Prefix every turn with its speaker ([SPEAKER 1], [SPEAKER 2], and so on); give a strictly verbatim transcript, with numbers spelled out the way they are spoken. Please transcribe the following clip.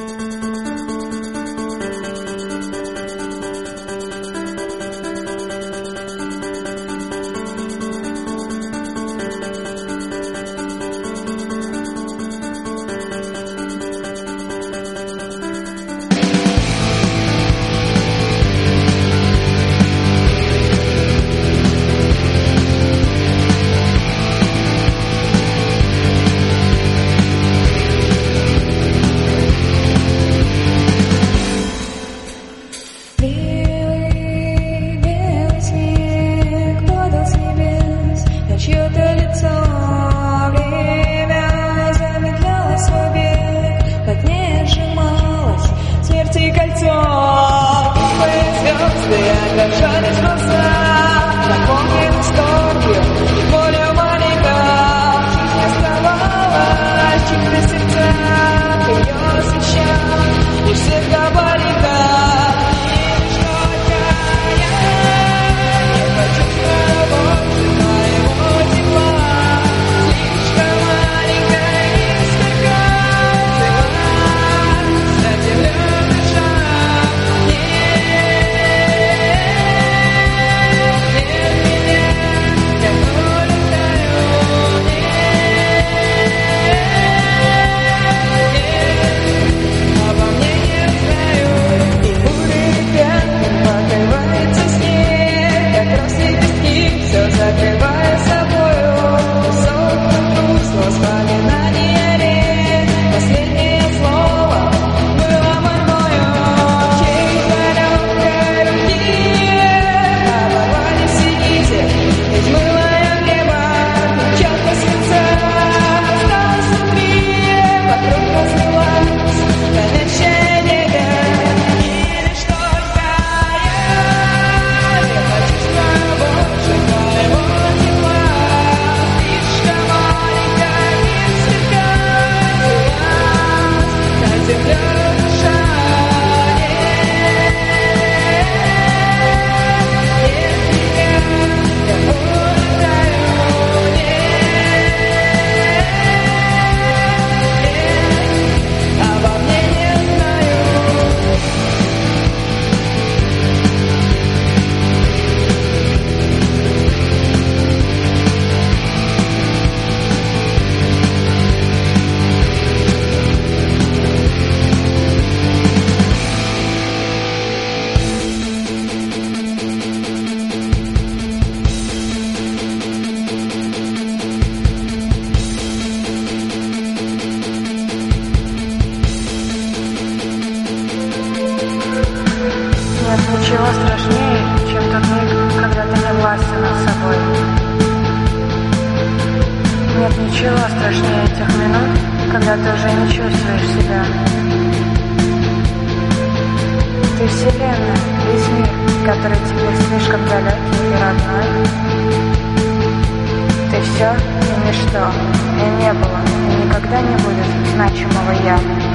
[SPEAKER 1] Отражались глаза, наполнены скорбью, болью маленькая. Жизнь оставалась, чьи-то сердца, ее освещал, лишь свет габарита. И что я не почувствую больше твоего тепла. Слишком маленькая и сверкает жива, за землей дыша. Закрывая собою сотню воспоминания лет. Последнее слово было мое. Чьей-то легкой руки оборвали все нити, ведь мылое небо, четко свинца осталось внутри, вокруг разлилась горячая нега. И лишь только я не почувствую больше твоего.
[SPEAKER 2] Нет ничего страшнее, чем тот миг, когда ты не властен над собой. Нет ничего страшнее тех минут, когда ты уже не чувствуешь себя. Ты вселенная, весь мир, который тебе слишком далекий и родной. Ты все и ничто, и не было, и никогда не будет значимого «я».